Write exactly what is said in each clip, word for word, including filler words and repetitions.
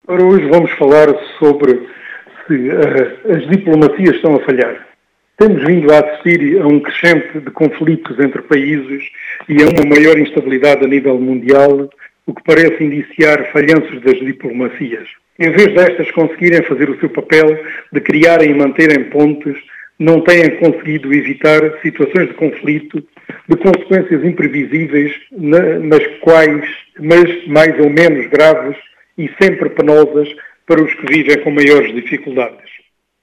Ora, hoje vamos falar sobre se uh, as diplomacias estão a falhar. Temos vindo a assistir a um crescente de conflitos entre países e a uma maior instabilidade a nível mundial, o que parece indiciar falhanços das diplomacias. Em vez destas conseguirem fazer o seu papel de criarem e manterem pontes, não têm conseguido evitar situações de conflito, de consequências imprevisíveis, mas quais, mas mais ou menos graves e sempre penosas para os que vivem com maiores dificuldades.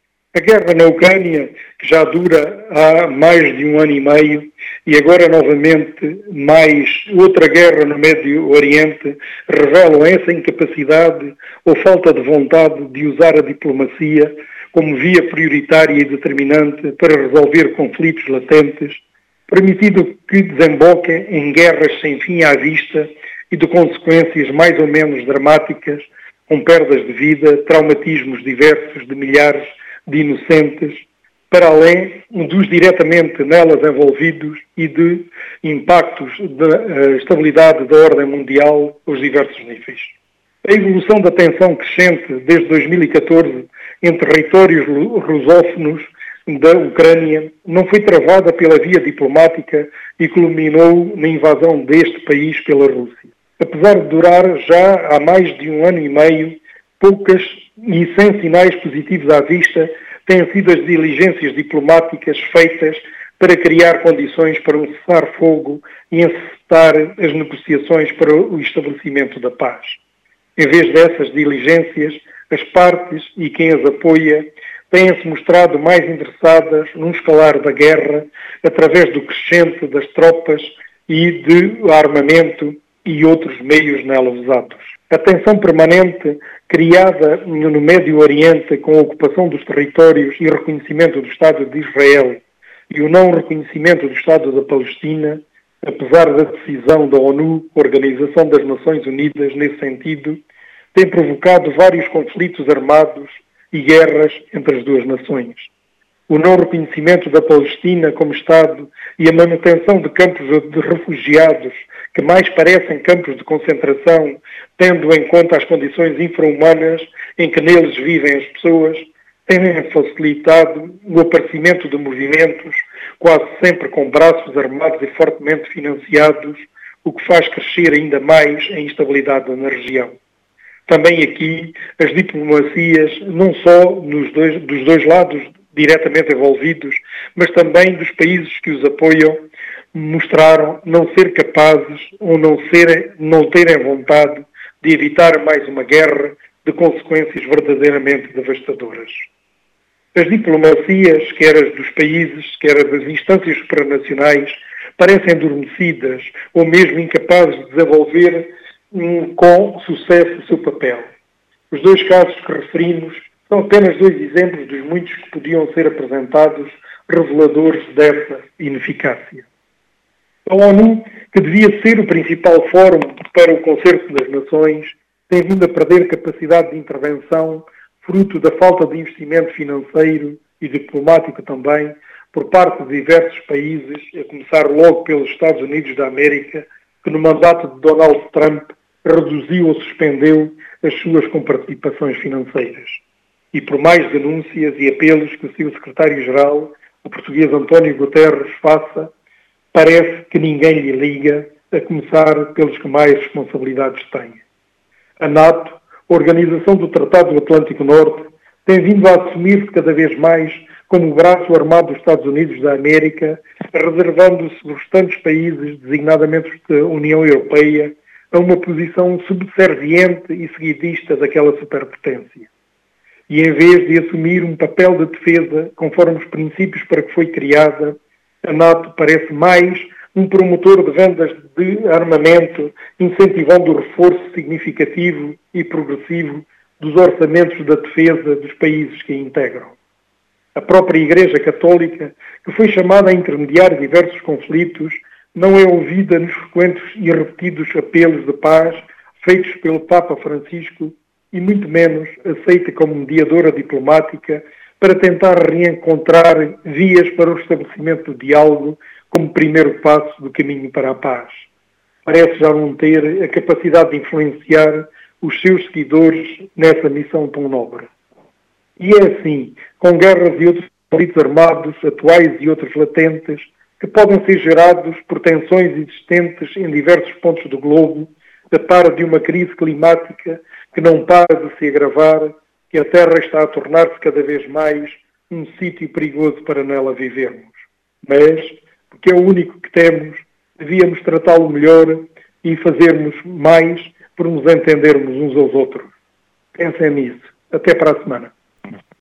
A guerra na Ucrânia, que já dura há mais de um ano e meio, e agora novamente mais outra guerra no Médio Oriente, revelam essa incapacidade ou falta de vontade de usar a diplomacia como via prioritária e determinante para resolver conflitos latentes, permitindo que desemboquem em guerras sem fim à vista e de consequências mais ou menos dramáticas, com perdas de vida, traumatismos diversos de milhares de inocentes, para além dos diretamente nelas envolvidos e de impactos da estabilidade da ordem mundial aos diversos níveis. A evolução da tensão crescente desde dois mil e catorze entre territórios rusófonos da Ucrânia não foi travada pela via diplomática e culminou na invasão deste país pela Rússia. Apesar de durar já há mais de um ano e meio, poucas e sem sinais positivos à vista têm sido as diligências diplomáticas feitas para criar condições para um cessar-fogo e encetar as negociações para o estabelecimento da paz. Em vez dessas diligências, as partes e quem as apoia têm-se mostrado mais interessadas num escalar da guerra através do crescente das tropas e de armamento e outros meios nela usados. A tensão permanente criada no Médio Oriente com a ocupação dos territórios e reconhecimento do Estado de Israel e o não reconhecimento do Estado da Palestina, apesar da decisão da ONU, Organização das Nações Unidas, nesse sentido, tem provocado vários conflitos armados e guerras entre as duas nações. O não reconhecimento da Palestina como Estado e a manutenção de campos de refugiados que mais parecem campos de concentração, tendo em conta as condições infra-humanas em que neles vivem as pessoas, têm facilitado o aparecimento de movimentos, quase sempre com braços armados e fortemente financiados, o que faz crescer ainda mais a instabilidade na região. Também aqui as diplomacias, não só nos dois, dos dois lados diretamente envolvidos, mas também dos países que os apoiam, mostraram não ser capazes ou não, serem, não terem vontade de evitar mais uma guerra de consequências verdadeiramente devastadoras. As diplomacias, quer as dos países, quer as das instâncias supranacionais, parecem adormecidas ou mesmo incapazes de desenvolver um, com sucesso o seu papel. Os dois casos que referimos são apenas dois exemplos dos muitos que podiam ser apresentados reveladores dessa ineficácia. A ONU, que devia ser o principal fórum para o concerto das nações, tem vindo a perder capacidade de intervenção, fruto da falta de investimento financeiro e diplomático também, por parte de diversos países, a começar logo pelos Estados Unidos da América, que no mandato de Donald Trump reduziu ou suspendeu as suas comparticipações financeiras. E por mais denúncias e apelos que o seu secretário-geral, o português António Guterres, faça, parece que ninguém lhe liga, a começar pelos que mais responsabilidades têm. A NATO, a Organização do Tratado do Atlântico Norte, tem vindo a assumir-se cada vez mais como o braço armado dos Estados Unidos da América, reservando-se os restantes países, designadamente da União Europeia, a uma posição subserviente e seguidista daquela superpotência. E em vez de assumir um papel de defesa conforme os princípios para que foi criada, a NATO parece mais um promotor de vendas de armamento, incentivando o reforço significativo e progressivo dos orçamentos da defesa dos países que a integram. A própria Igreja Católica, que foi chamada a intermediar diversos conflitos, não é ouvida nos frequentes e repetidos apelos de paz feitos pelo Papa Francisco e muito menos aceita como mediadora diplomática para tentar reencontrar vias para o estabelecimento do diálogo como primeiro passo do caminho para a paz. Parece já não ter a capacidade de influenciar os seus seguidores nessa missão tão nobre. E é assim, com guerras e outros conflitos armados, atuais e outros latentes, que podem ser gerados por tensões existentes em diversos pontos do globo, a par de uma crise climática que não para de se agravar, que a Terra está a tornar-se cada vez mais um sítio perigoso para nela vivermos. Mas, porque é o único que temos, devíamos tratá-lo melhor e fazermos mais por nos entendermos uns aos outros. Pensem nisso. Até para a semana.